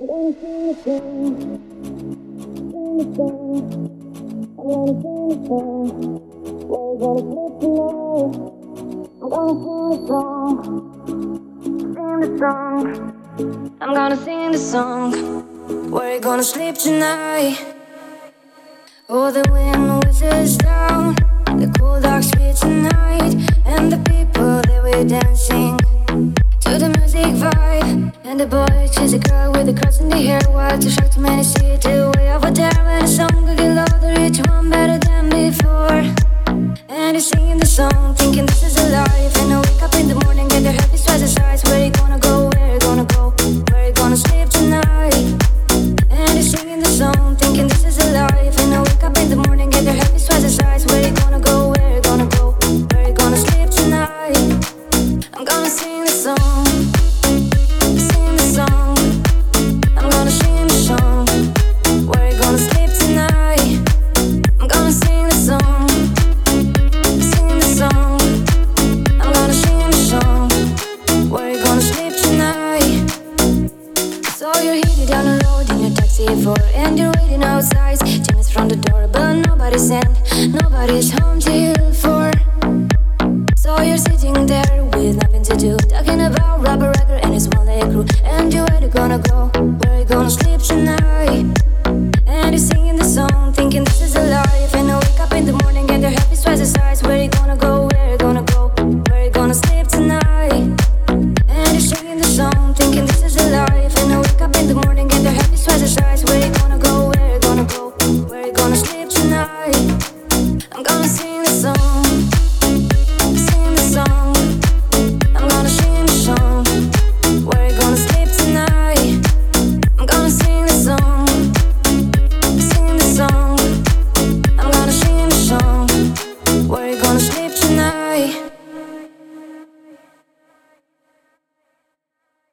I'm gonna sing the song. Where you gonna sleep tonight? Oh, the wind whistles down the cold dark streets tonight, and the people they were dancing to the music vibe. And the boy chased a girl with a cross in the hair, wild too sharp too many see it way over there. And the song could get louder, each one better than before. And he's singing the song, thinking this is a life. And I wake up in the morning, get their happy twice the size. Where you gonna go? Where you gonna go? Where you gonna sleep tonight? And he's singing the song, thinking this is a life. And I wake up in the morning, get their happy twice the size. Where you gonna go? Where you gonna go? Where you gonna sleep tonight? I'm gonna sing the song, sing the song. I'm gonna sing the song. Where you gonna sleep tonight? I'm gonna sing the song. And you're waiting outside, Jimmy's from the door, but nobody's in, nobody's home till 4. So you're sitting there with nothing to do, talking about rubber